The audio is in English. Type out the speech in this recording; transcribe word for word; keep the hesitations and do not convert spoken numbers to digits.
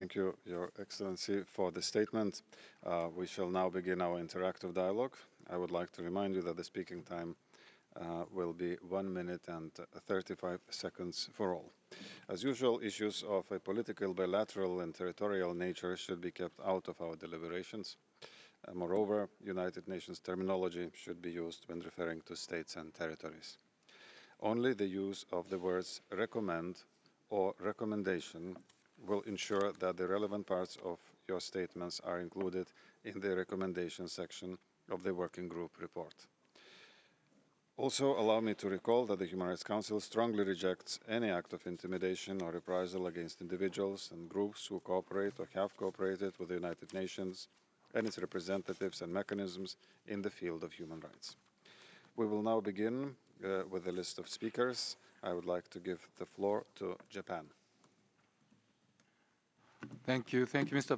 Thank you, Your Excellency, for the statement. Uh, we shall now begin our interactive dialogue. I would like to remind you that the speaking time uh, will be one minute and thirty-five seconds for all. As usual, issues of a political, bilateral and territorial nature should be kept out of our deliberations. Uh, moreover, United Nations terminology should be used when referring to states and territories. Only the use of the words recommend or recommendation will ensure that the relevant parts of your statements are included in the recommendation section of the Working Group report. Also, allow me to recall that the Human Rights Council strongly rejects any act of intimidation or reprisal against individuals and groups who cooperate or have cooperated with the United Nations and its representatives and mechanisms in the field of human rights. We will now begin uh, with a list of speakers. I would like to give the floor to Japan. Thank you. Thank you, Mister